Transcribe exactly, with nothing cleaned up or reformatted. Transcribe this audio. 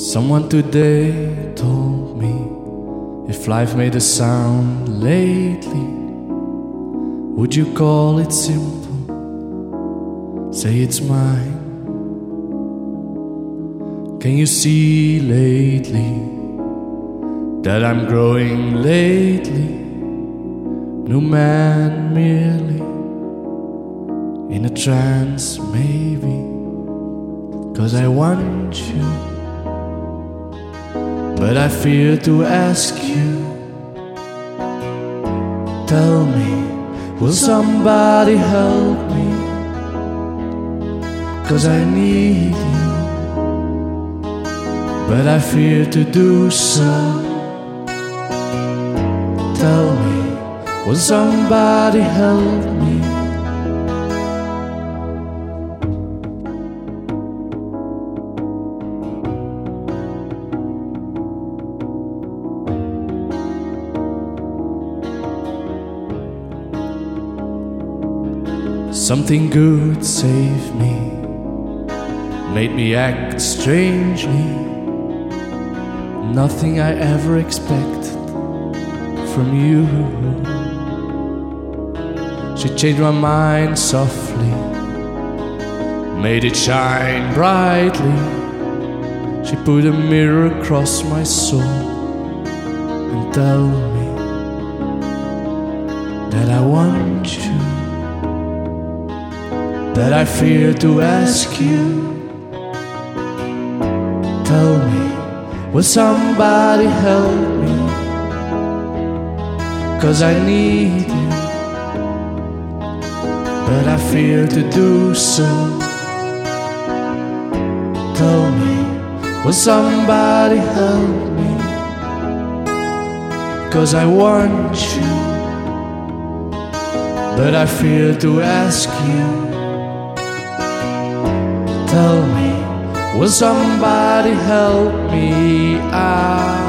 Someone today told me, if life made a sound lately, would you call it simple? Say it's mine. Can you see lately that I'm growing lately? New man merely in a trance maybe, 'cause I want you, but I fear to ask you. Tell me, will somebody help me? 'Cause I need you, but I fear to do so. Tell me, will somebody help me? Something good saved me, made me act strangely. Nothing I ever expected from you. She changed my mind softly, made it shine brightly. She put a mirror across my soul and tell me that I want you, that I fear to ask you. Tell me, will somebody help me? 'Cause I need you, but I fear to do so. Tell me, will somebody help me? 'Cause I want you, but I fear to ask you. Tell me, will somebody help me? I